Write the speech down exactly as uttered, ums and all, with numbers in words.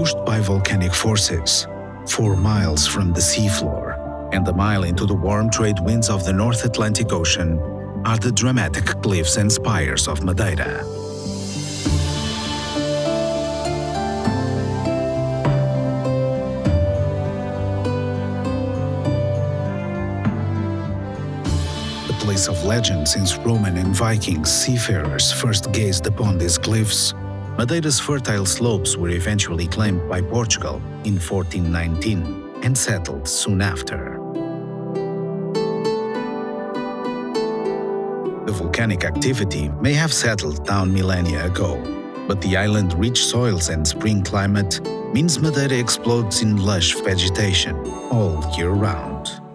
pushed by volcanic forces, four miles from the seafloor and a mile into the warm trade winds of the North Atlantic Ocean, are the dramatic cliffs and spires of Madeira. A place of legend since Roman and Viking seafarers first gazed upon these cliffs, Madeira's fertile slopes were eventually claimed by Portugal in fourteen nineteen and settled soon after. The volcanic activity may have settled down millennia ago, but the island-rich soils and spring climate means Madeira explodes in lush vegetation all year round.